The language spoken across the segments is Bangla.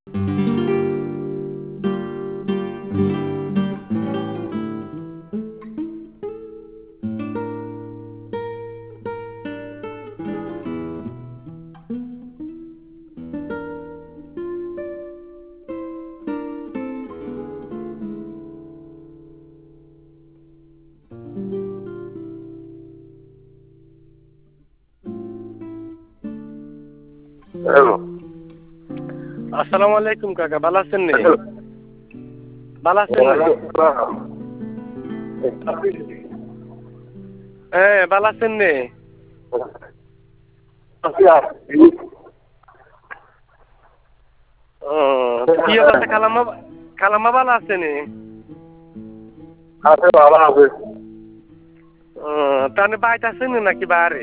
আসসালামু আলাইকুম কাকা, ভালো আছেন নি? ভালো আছেন নি? হ্যাঁ, ভালো আছেন নি? কি অবস্থা? খালাম্মা ভালো আছে নি? ভালো আছে। তাহলে বাইতে আছেন নাকি বাড়ি?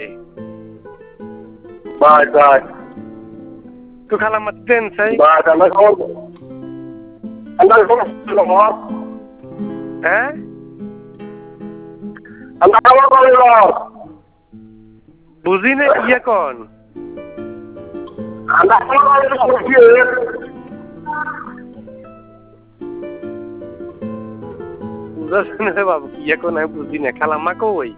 Bye bye. তো খালাম্মা দেন চাই? বাই আমরা খবর হ্যাঁ, আমরা খবর করিল বুঝি না কি এখন? আমরা খবর করিল বুঝাছেন রে বাবু, কি এখন আমি বুঝি না। খালাম্মা কই?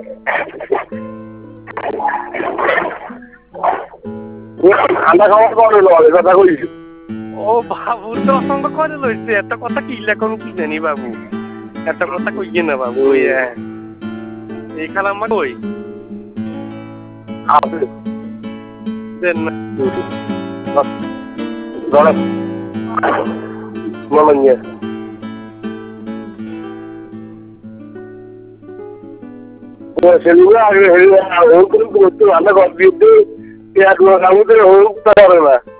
আমরা খবর করিল কথা কইছি। ও বাবু তো অসঙ্গ করে লইছে, এত কথা কি লেখন কি জানি বাবু, এত কথা কইয়ে না বাবু। এই খালাম্মা কই? আছে দেন না। ধরো বলেন নিয়ে সেগুলো আগে হেরে করতে রান্না করতে এক লোক আমাদের হোক পারে না।